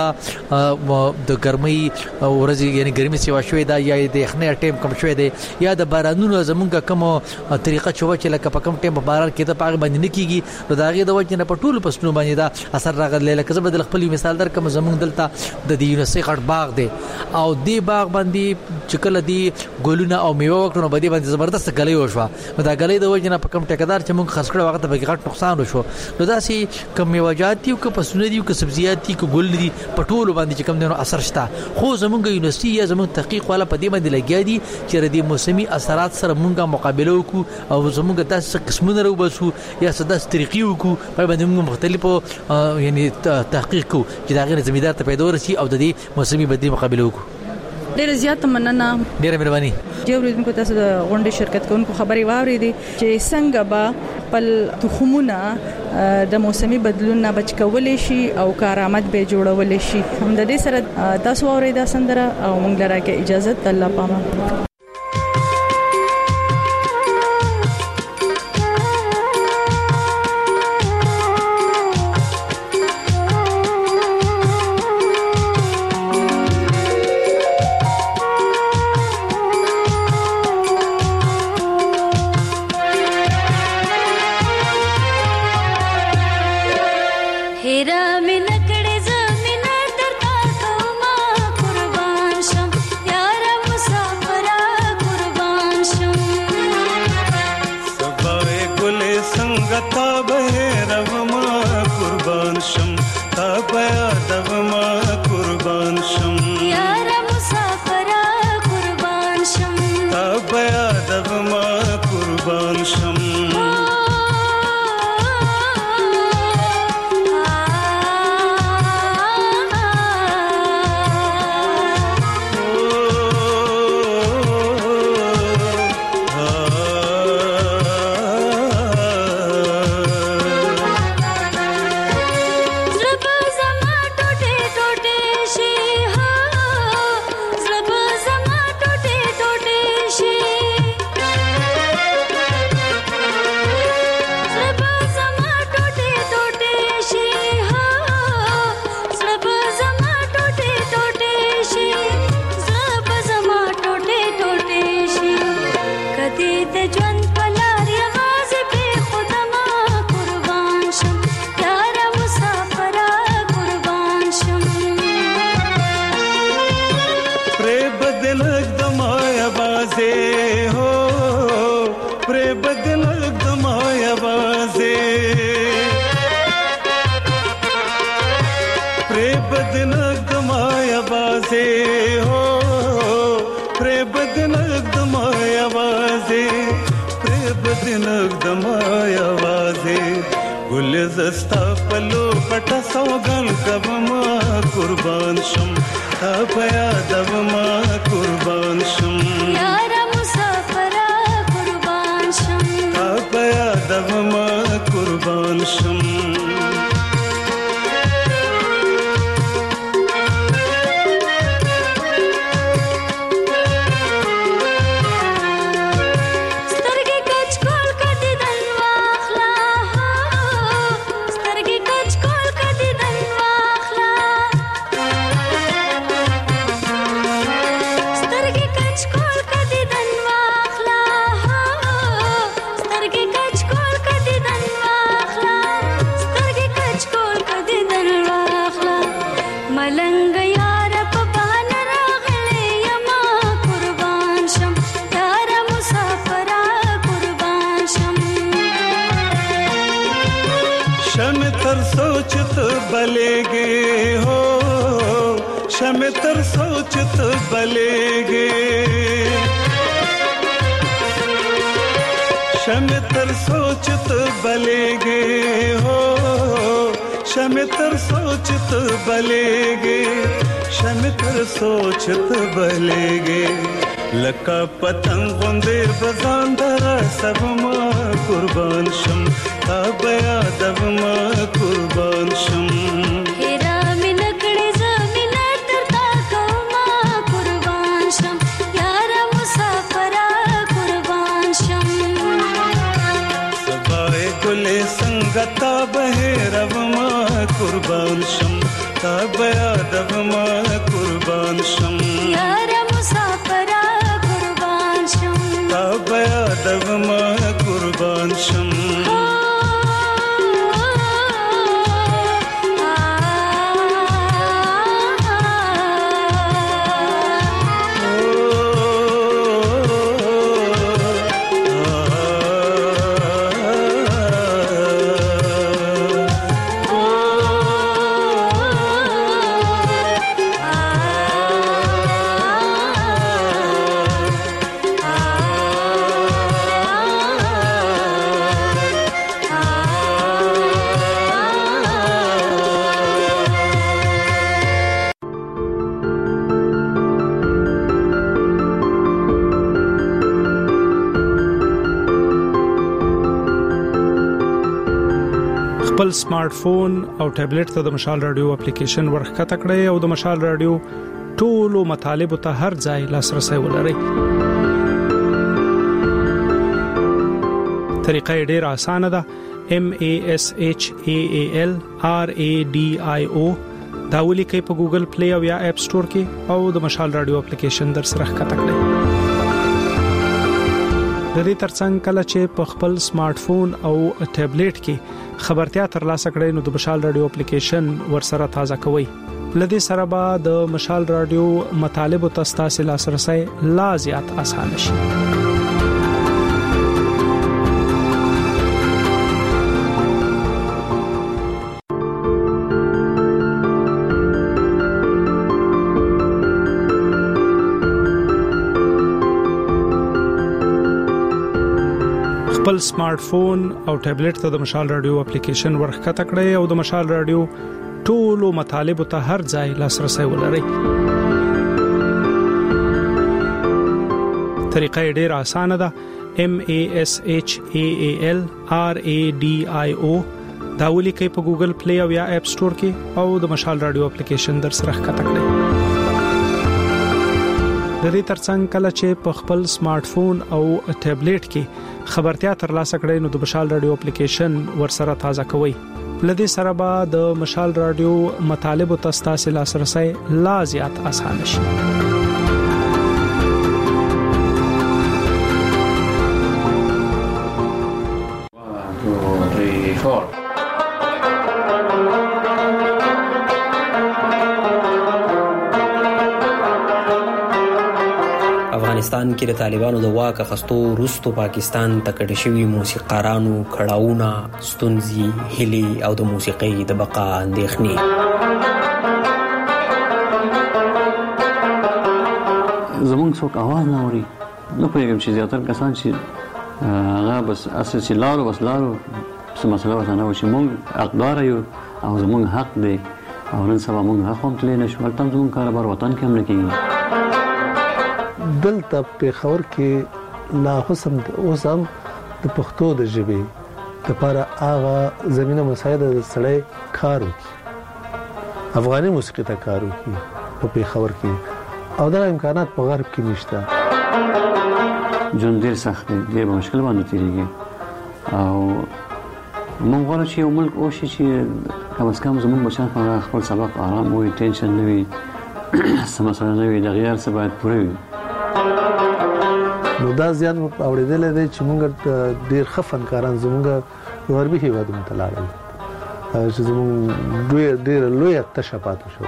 [SPEAKER 17] زمونږ د ګرمۍ ورځ یعنی ګرمي سیوا شوې دا یا د یخنۍ ټیم کم شوې دی یا د بارانونو زمونږ کوم طریقه چې لکه په کوم ټیم په باران کې ته پاغ باندې نه کیږي نو دا غي د وجه نه په ټول فصلونو باندې دا اثر راغلی لکه زه بدل خپل مثال در کوم زمونږ دلته د یونیورسيټي غټ باغ دی او دی باغ باندې چې کله دی ګلونه او میوه وکړو باندې باندې زبردست غلې وشو نو دا غلې د وجه نه په کم ټیکدار چې موږ خرڅ کړو وخت به غټ نقصان وشو نو دا سي کم میوه‌جات دي او که پسونه دي او که سبزیات دي او ګل دي په ټول باندې چې کم دینو اثر شته خو زمونږ یونیورسيټي یا زمونږ تحقیق والا په دې باندې لګیا دي چې د موسمي اثرات سره موږ مقابله وکړو او زمونږ داسې قسمونه راوبسو یا داسې طریقې وکړو په باندې موږ مختلفو یعنی تحقیق کو چې دا غیر زمیدار ته پیدا ورسي او د دې موسمي بدلی مقابله وکړو.
[SPEAKER 2] ډېر زیات مننه.
[SPEAKER 17] ډېر مهرباني.
[SPEAKER 2] اوریدونکو تاسو د غونډې شرکت کوونکو خبري واورېدې چې څنګه به خپل تخمونه د موسمي بدلون نه بچ کولای شي او کارآمد به جوړول شي. هم د دې سره تاسو اوریدا سندره او موږ لراکه اجازه الله پامه.
[SPEAKER 14] قربان شم یار مسافر
[SPEAKER 18] आवाज़े प्रे बदनक दमाय आवाज़े हो प्रे बदनक दमाय आवाज़े प्रे बदनक दमाय आवाज़े गुल जस्ता पलो पटा सौगन कब माँ कुर्बान शम तापया दब माँ कुर्बान शम
[SPEAKER 14] यारा मुसाफरा कुर्बान शम
[SPEAKER 18] तापया दब माँ कुर्बान शम सोचत बलेगे हो शम तर सोचत बलेगे शम तर सोचत बलेगे हो शम तर सोचत बलेगे शम तर सोचत बलेगे लका पतंग गुंदे बजांदरा सब माँ कुर्बान शम ताबया दब माँ कुर्बान शम
[SPEAKER 14] हेरा मिनकड़े ज़मीना तरता को माँ कुर्बान शम यारा मुसाफरा कुर्बान शम
[SPEAKER 18] सबाए गुले संगता बहे रब माँ कुर्बान शम ताबया दब माँ कुर्बान शम
[SPEAKER 14] यारा मुसाफरा कुर्बान शम
[SPEAKER 18] ताबया दब माँ कुर्बान शम
[SPEAKER 6] خپل سمارټ فون او ټابلیټ ته د مشال رادیو اپلیکیشن ورخکته کړئ او د مشال رادیو ټولو مطالبه ته هر ځای لاسرسي ولرئ. طریقه ډیره اسانه ده. MASHAALRADIO دا ولیکئ په ګوګل پلی او یا اپ سٹور کې او د مشال رادیو اپلیکیشن در سره ښکته کړئ. د دې ترڅنګ کله چې په خپل سمارټ فون او ټابلیټ کې خبرتیا ترلاسه کړئ نو د مشال رادیو اپلیکیشن ورسره تازه کوئ. لدې سره به د مشال رادیو مطالب او تاسو لاسرسي لا زیات اسانه شي. خپل سمارټ فون او ټابلیټ ته د مشال رادیو اپلیکیشن ورخکته کړئ او د مشال رادیو ټولو مطالب ته هر ځای لاسرسي ولرئ. طریقه ډیره اسانه ده. MASHAALRADIO دا ولیکئ په ګوګل پلی او یا اپ سٹور کې او د مشال رادیو اپلیکیشن در سره ښکته کړئ. د دې ترڅنګ کله چې په خپل سمارټ فون او ټابلیټ کې خبرتیا ترلاسه کړئ نو د مشال رادیو اپلیکیشن ورسره تازه کوئ. لدې سره به د مشال رادیو مطالب او تاسو لاسرسي لا زیات اسانه شي.
[SPEAKER 19] افغانستان کې د طالبانو د واک اخیستو وروسته پاکستان ته کډه شوي موسیقارانو کړاوونه، ستونزې، هیلې او د موسیقۍ د بقا اندېښنې.
[SPEAKER 20] زمونږ څوک اواز نه اوري. نه پوهېږم چې زیاتره کسان چې هغه بس اصل چې لارو څه مسله ورته نه وه چې مونږ حقداره یو او زمونږ حق دی او نن سبا مونږ حق هم تللی نه شو. هلته هم زمونږ کاروبار وطن کې هم نه کېږي.
[SPEAKER 21] دلته پېښور کې لا اوس هم د پښتو د ژبې دپاره هغه زمینه مساعده د سړی کار وکړي، افغاني موسیقي ته کار وکړي په پېښور کې، او دا امکانات په غرب کې نشته.
[SPEAKER 20] ژوند ډېر سخت دی، ډېر په مشکل باندې تېرېږي او مونږ غواړو چې یو ملک وشي چې کم از کم زمونږ بچیان خپل سبق آرام وي، ټینشن نه وي، څه مسله نه وي، د غیار څه باید پوره وي.
[SPEAKER 21] نو دا زیات اورېدلی دی چې مونږ ډېر ښه فنکاران زمونږ غربي هېوادونو ته لاړل چې زمونږ ډېره لویه تشه پاتې شوه.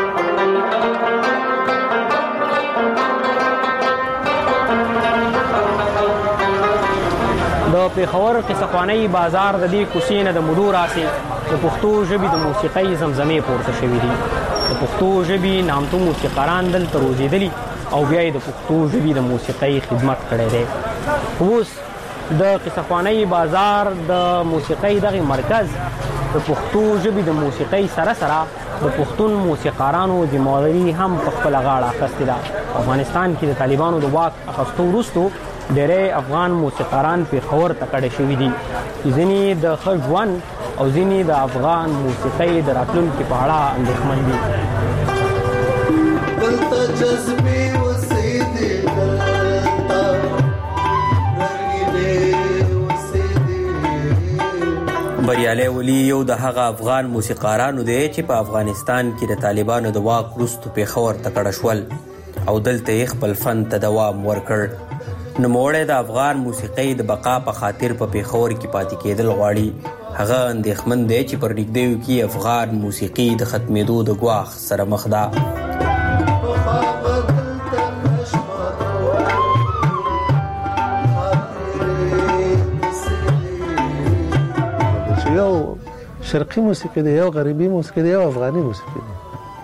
[SPEAKER 22] د پېښور قصهخوانۍ بازار د دې کوڅې نه د مودو راسې د پښتو ژبې د موسیقۍ زمزمې پورته شوي دي. د پښتو ژبې نامتو موسیقاران دلته روزېدلي او بیا یې د پښتو ژبې د موسیقۍ خدمت کړی دی. اوس د قصهخوانۍ بازار د موسیقۍ دغې مرکز د پښتو ژبې د موسیقۍ سره سره د پښتون موسیقارانو ذمهواري هم په خپله غاړه اخیستې ده. افغانستان کې د طالبانو د واک اخیستو وروستو ډېری افغان موسیقاران پېښور ته کډه شوي دي. ځینې د ښه ژوند او ځینې د افغان موسیقۍ د راتلونکي په اړه اندېښمن دي.
[SPEAKER 19] بریالی ولي یو د هغه افغان موسیقارانو دی چې په افغانستان کې د طالبانو د واک وروسته پېښور ته کډه شول او دلته یې خپل فن ته دوام ورکړ. نوموړی د افغان موسیقۍ د بقا په خاطر په پېښور کې پاتې کېدل غواړي. هغه اندېښمن دی چې پر نږدېو کې افغان موسیقي د ختمېدو د ګواښ سره مخ ده.
[SPEAKER 21] یو شرقي موسیقي دی، یو غربي موسیقي دی، یو افغاني موسیقي دی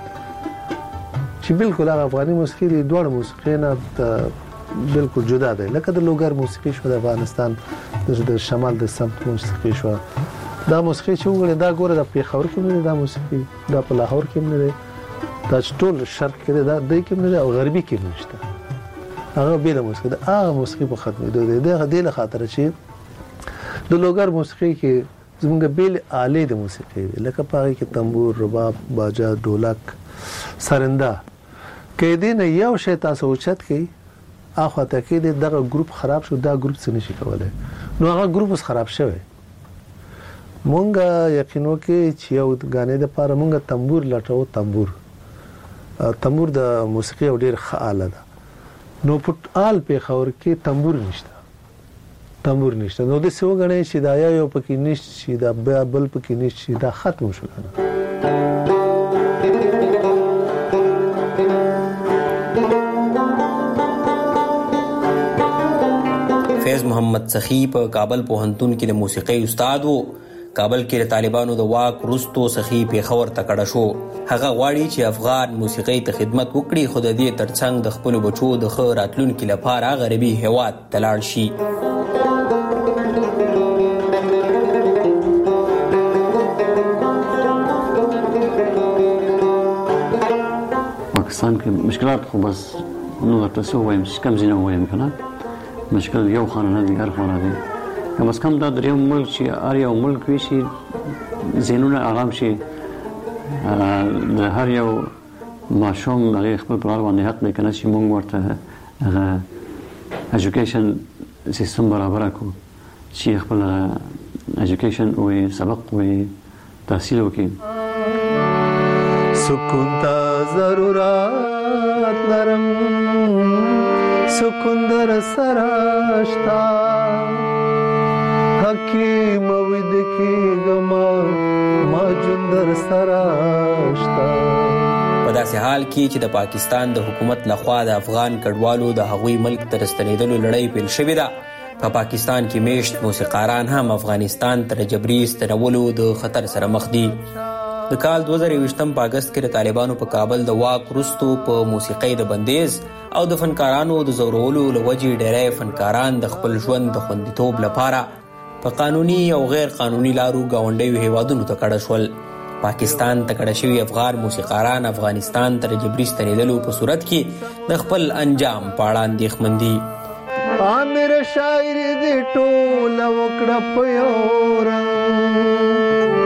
[SPEAKER 21] چې بالکل هغه افغاني موسیقي دی دواړه موسیقي نه بالکل جدا دی. لکه د لوګر موسیقي شو د افغانستان، د شمال د سمت موسیقي شو. دا موسیقي چې وګورئ دا ګوره د پېښور کې نه دی، دا موسیقي دا په لاهور کې نه دی، دا چې ټول شرق کې دی دا دی کې نه دی او غربي کې نشته. هغه بېله موسیقي ده. هغه موسیقي په ختمېدو دی. د دې له خاطره چې د لوګر موسیقي کې زمونږ بېلې آلې د موسیقي دي، لکه په هغې کې تنبور، رباب، باجه، ډولک، سرنده. که دې نه یو شی تاسو اوچت کړئ اخواته کې دغه ګروپ خراب شو، دا ګروپ څه نشي کولی. نو هغه ګروپ اوس خراب شوی. مونږ یقین وکړئ چې یو ګانې دپاره مونږ تنبور لټوو. تنبور د موسیقي یو ډېر ښه آله ده. نو په آل پېښور کې تنبور نشته. نو داسې وګڼئ چې دا یو پکې نشته چې دا بل پکې نشته چې دا ختم شو.
[SPEAKER 19] فیض محمد سخی په کابل پوهنتون کې د موسیقۍ استاد و. کابل کې د طالبانو د واک وروستو سخی پېښور ته کډه شو. هغه غواړي چې افغان موسیقۍ ته خدمت وکړي، خو د دې ترڅنګ د خپلو بچو د ښه راتلونکي لپاره غربي هېواد ته لاړ شي.
[SPEAKER 20] پاکستان کې مشکلات خو بس نو درته څه ووایم چې کم ځینې ووایم که نه، مشکل یو خانه نه دی، هر خانه دی. کم از کم دا درېیم ملک چې هر یو ملک وي چې ذهنونه آرام شي، د هر یو ماشوم هغې خپل پلار باندې حق دی که نه چې مونږ ورته هغه ایجوکیشن سیستم برابره کړو چې خپل ایجوکیشن وي، سبق وي، تحصیل وکړي.
[SPEAKER 21] سکون ته ضرورت لرم، سکون در سره شته، حکیم ویده کېږم ما جون در سره شته.
[SPEAKER 19] په داسې حال حال کې چې د پاکستان د حکومت لخوا د افغان کډوالو د هغوی ملک ته راستنېدلو لړۍ پیل شوې ده، په پاکستان کې میشت موسیقاران هم افغانستان ته د جبري ستنولو د خطر سره مخ دي. د کال 2020 په اگست کې د طالبانو په کابل د واک وروستو په موسیقۍ د بندیز او د فنکارانو د زورولو له وجې ډېری فنکاران د خپل ژوند د خوندیتوب لپاره په قانوني او غیر قانوني لارو ګاونډیو هیوادونو ته کډه شول. پاکستان ته کډه شوي افغان موسیقاران افغانستان ته د جبري ستنېدلو په صورت کې د خپل انجام په اړه اندېښمن دي.
[SPEAKER 21] عامر شاعر دې ټوله وکړه په یو رنګ،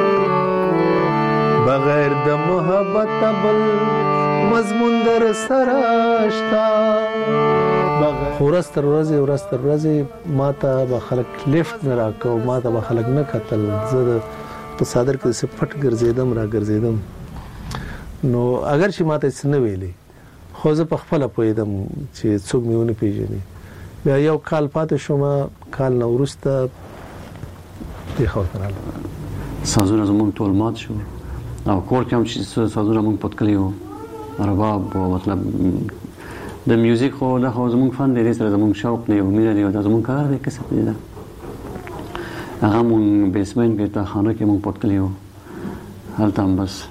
[SPEAKER 21] بغیر د محبت بل مضمون در سره شته. ورځ تر ورځې ما ته به خلک لیفټ نه راکاو، ما ته به خلک نه کتل. زه په صادر کې څه پټ ګرځېدم. نو اگر چې ما ته څه نه ویلې، خو زه په خپله پوهېدم چې څوک مې ونه پېژني. بیا یو کال پاتې شوم، کال نه وروسته پېښور ته رالم.
[SPEAKER 20] سازونه زموږ ټول مات شو او کور کې هم چې سازونه موږ پټ کړي وو، رباب او مطلب د میوزیک خو دا خو زموږ فن دی، سره زموږ شوق دی او مینه دی او دا زموږ کار دی، کسب دی. هغه موږ بیسمنټ کې تا خانه کې موږ پټ کړي وو، هلته هم بس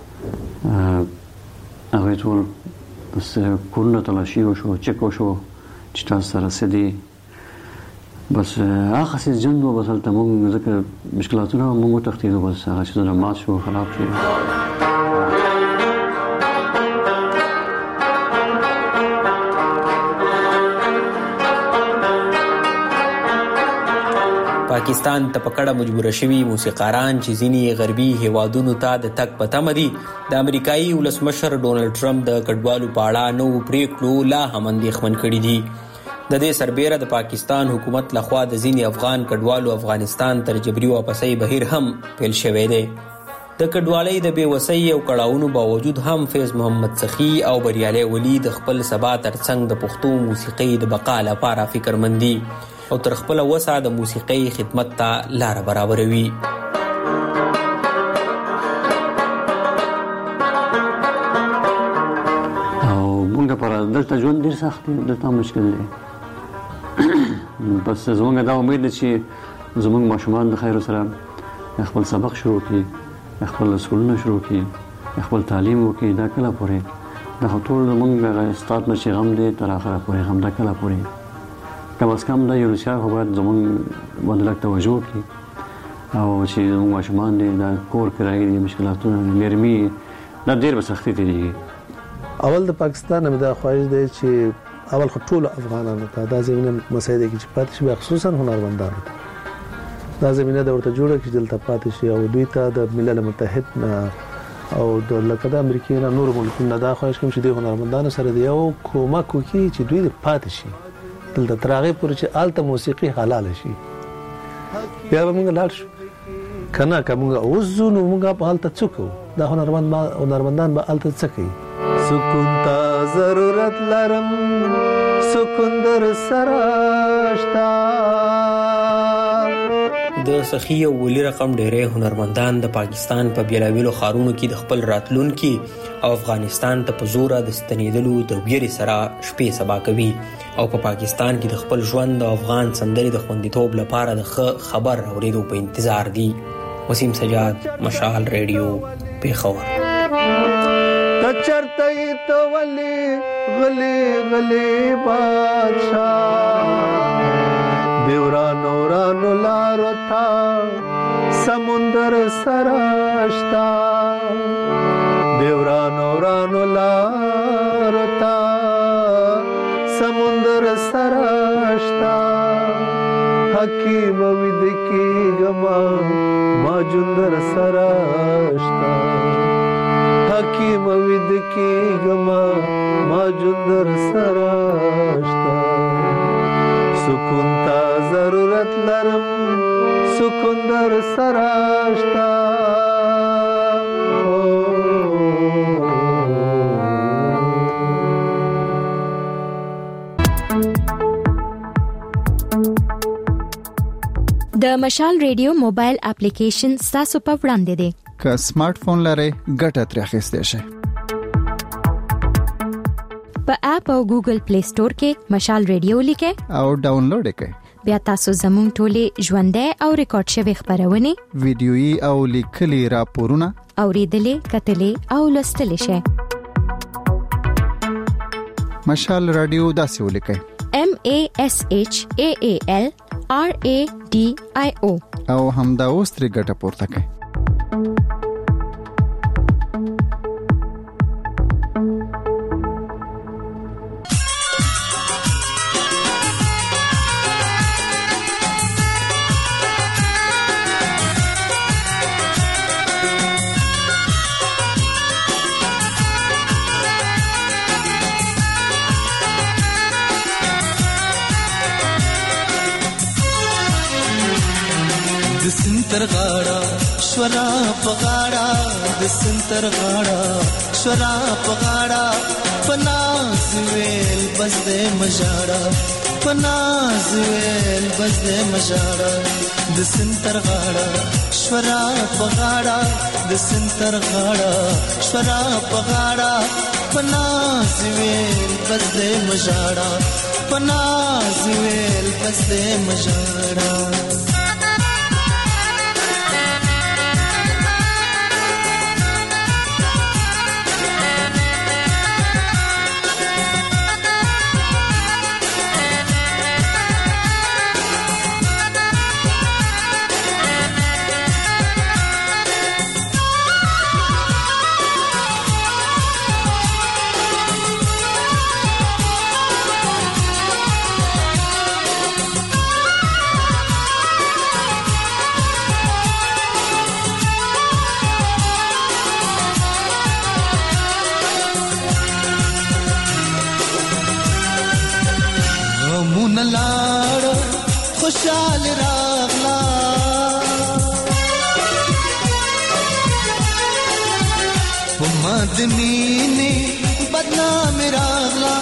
[SPEAKER 20] هغوی ټول بس کورونه تلاشي وشو، چک وشو چې تاسو سره څه دي. بس هغه څه ژوند و، بس هلته موږ ځکه مشکلاتونه موږ وتښتېدو، بس هغه څیزونه مات شو، خراب شو.
[SPEAKER 19] پاکستان ته په کډه مجبوره شوي موسیقاران چې ځینې غربي هیوادونو ته د تګ په تمه دي، د امریکایي ولسمشر ډونالډ ټرمپ د کډوالو په اړه نوو پریکړو لا هم اندېښمن کړي دي. د دې سربیره د پاکستان حکومت لخوا د ځینې افغان کډوالو افغانستان تر جبري واپسۍ بهیر هم پیل شوی دی. د کډوالۍ د بېوسۍ او کړاوونو باوجود هم فیض محمد سخي او بریالي ولي د خپل سبا ترڅنګ د پښتو موسیقۍ د بقا لپاره فکرمند دي او تر خپل وسه د موسیقۍ خدمت ته لار برابروي.
[SPEAKER 20] او موږ پر دلته ژوند ډېر سخت دی، دلته مشکل دی. بس زموږ دا امید ده چې زموږ ماشومان د خیر سره خپل سبق شروع کړي، خپل سکولونه شروع کړي، خپل تعلیم وکړي. دا کله پورې دا ټول زموږ استاد نه چې غم دی تر اخره پورې غم، دا کله پورې کم از کم دا یو رسیا خو باید زموږ باندې لږ توجه وکړي او چې زموږ ماشومان دي دا کور کرایې دي، مشکلاتونه نرمي دا ډېر به سختي تېرېږي.
[SPEAKER 21] اول د پاکستان هم دا خواهش دی چې اول خو ټولو افغانانو ته دا زمینه مسایده کې چې پاتې شي، خصوصا هنرمندانو ته دا زمینه د ورته جوړه کړي دلته پاتې شي او دوی ته د ملل متحد نه او د لکه د امریکې نه نور ملکونو نه دا خواهش کوم چې د هنرمندانو سره د یو کومک وکړي چې دوی پاتې شي دلته تر هغې پورې چې هلته موسیقي حلاله شي. بیا به موږ لاړ شو، که نه که موږ اوس ځو نو موږ به هلته څه کوو؟ دا هنرمندان به هلته څه کوي؟ سکون ته ضرورت لرم، سکون در سره شته.
[SPEAKER 19] د سخي او ولي رقم ډېری هنرمندان د پاکستان په بېلابېلو ښارونو کې د خپل راتلونکي او افغانستان ته په زوره د ستنېدلو د ویرې سره شپې سبا کوي او په پاکستان کې د خپل ژوند د افغان سندرې د خوندیتوب لپاره د ښه خبر اورېدو په انتظار دي. وسیم سجاد، مشال ریډیو، پېښور.
[SPEAKER 21] چرته ته ولي غلي غلي بادشاہ دیورانو رانو لارو تا سمندر سراشتا، دیورانو رانو لارو تا سمندر سراشتا. حکیم وید کی گما ما جندر سراشتا، حکیم وید کی گما ما جندر سراشتا. سکون تا ضرورت لرم، سکون در سراشتا.
[SPEAKER 9] د مشال ریډیو موبایل اپلیکیشن تاسو په وړاندې دی.
[SPEAKER 4] که سمارټ فون لرئ ګټه ترې اخیستئ شئ.
[SPEAKER 9] په اپ او ګوګل پلی سٹور کې مشال ریډیو لیکه
[SPEAKER 4] او ډاونلوډ کړئ.
[SPEAKER 9] بیا تاسو زموږ ټولې ژوندۍ او ریکارډ شوی خبرونه
[SPEAKER 4] ویډیويي او لیکلي راپورونه
[SPEAKER 9] اوریدلې کتلې او لوستلې شئ.
[SPEAKER 4] مشال رادیو داسې ولیکئ: MASHAALRADIO او همدا اوس ترې ګټه پورته کړئ.
[SPEAKER 18] سنتر غاړه شورا پغاړه د سنتر غاړه شورا پغاړه پناز ویل بس دې مجاړه پناز ویل بس دې مجاړه د سنتر غاړه شورا پغاړه د سنتر غاړه شورا پغاړه پناز ویل بس دې مجاړه پناز ویل بس دې مجاړه. خوشال راغلا مادمینه بدنام راغلا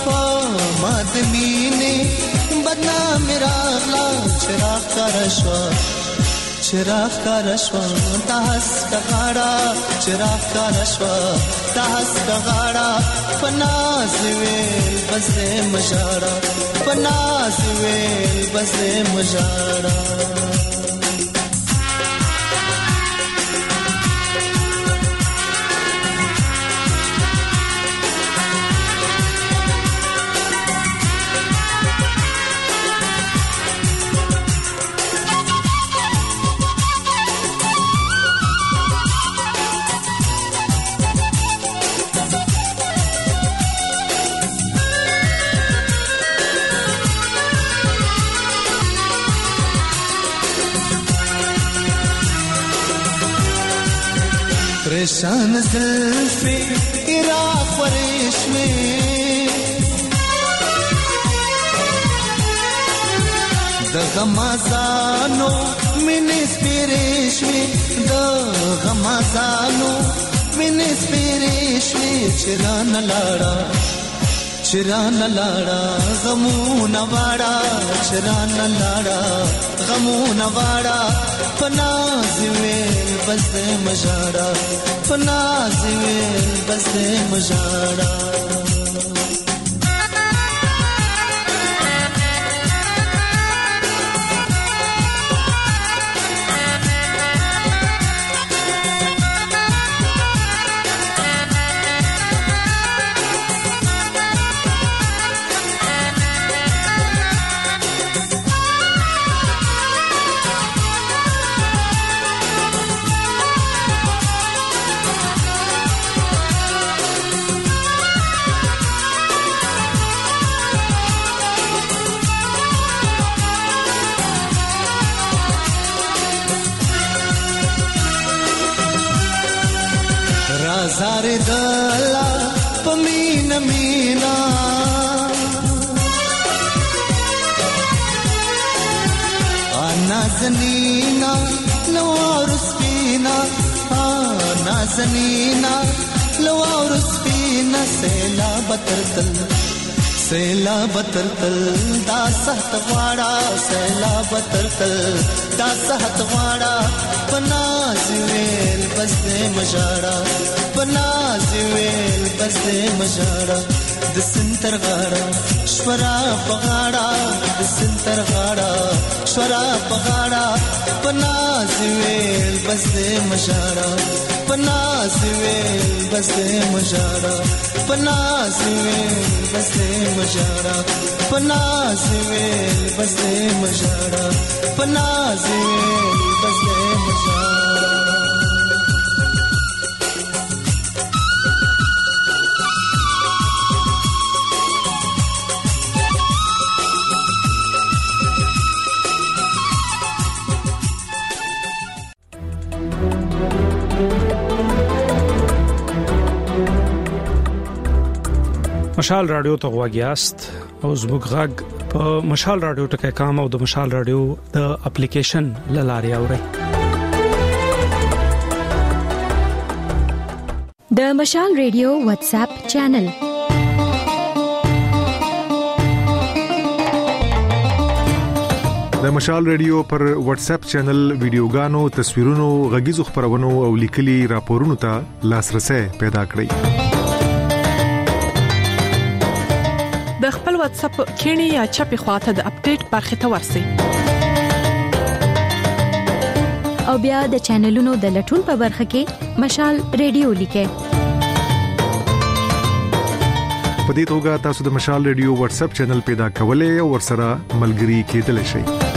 [SPEAKER 18] مادمینه بدنام راغلا چراغ کا رشوا چراغ کا رشوا تاس کا غاڑا چراغ کا رشوا تاس کا غاڑا پناز ویل بس مجاڑا پناز ویل بس مجاڑا. परेशान ज़ुल्फ़े इराक़ फ़रेश में दगमाज़ानो मिनिस पेरेश में दगमाज़ानो मिनिस पेरेश में चिराना लाड़ा गमू नवाड़ा चिराना लाड़ा गमू नवाड़ा पनाज़ वेल बस मजाड़ा पनाज़ वेल बस Majara. Zare dala pamina mina Anazanina lawaruspina Anazanina lawaruspina Sela batartal da sahtwada Sela batartal da sahtwada Panaz wel bas de majara
[SPEAKER 5] پناز ویل بس دې مجاړه د سنتر غاړه شورا پغاړه د سنتر غاړه شورا پغاړه پناز ویل بس دې مجاړه پناز ویل بس دې مجاړه پناز ویل بس دې مجاړه پناز ویل بس دې مجاړه پناز ویل بس دې مجاړه
[SPEAKER 6] مشال رادیو ته غواګیاست او زموږ غږ په مشال رادیو ټکي کام او د مشال رادیو د اپلیکیشن لاري اوري
[SPEAKER 9] د مشال رادیو واتس اپ چینل
[SPEAKER 10] د مشال رادیو پر واتس اپ چینل ویډیوګانو تصویرونو غږیزو خبرونو او لیکلي راپورونو ته لاسرسي پیدا کړئ
[SPEAKER 11] د خپل واتس اپ کینی یا چپی خواته د اپډیټ برخه ته ورسئ
[SPEAKER 9] او بیا د چینلونو د لټون په برخه کې مشال رادیو لیکه
[SPEAKER 10] په دې توګه تاسو د مشال رادیو واتس اپ چینل پیدا کولای او ورسره ملګري کېدلی شئ